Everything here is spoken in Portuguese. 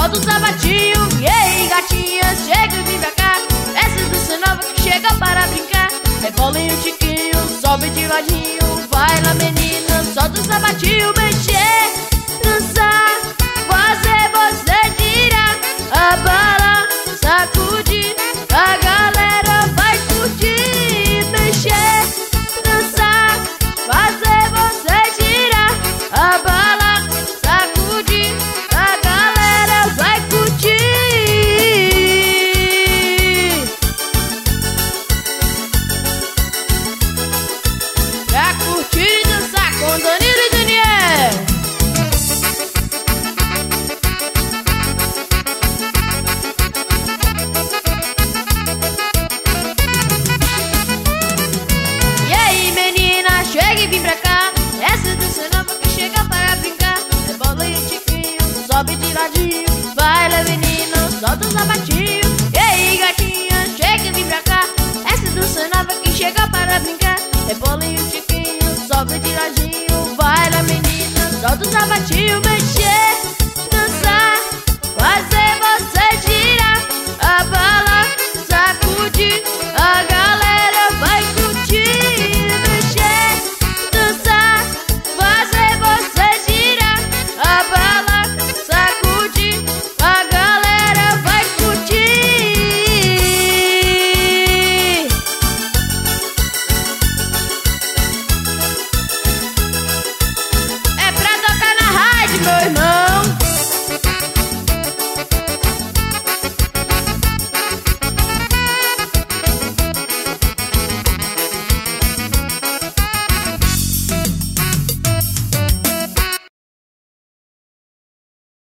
solta o sapatinho. E aí, gatinhas, chega e vem pra cá. Essa dança nova que chega para brincar. Rebola em um tiquinho, sobe de ladinho. Vai lá, menina, solta o sapatinho. Mexer, dançar, fazer você girar a bala, sacudir, a galera vai curtir. Mexer, dançar, fazer você girar a bala, sacudir, a galera vai curtir. Pra curtir e dançar com Danilo e Daniel. E aí, menina, chega e vem pra cá. Essa dança nova que chega para brincar. Rebola e um tiquinho, sobe de ladinho. Vai lá, menina, solta o sapatinho. E aí, gatinha, chega e vem pra cá. Essa dança nova que chega para brincar. Rebola e um tiquinho, sobe de ladinho. Vai lá, menina, solta o sapatinho. Mexer,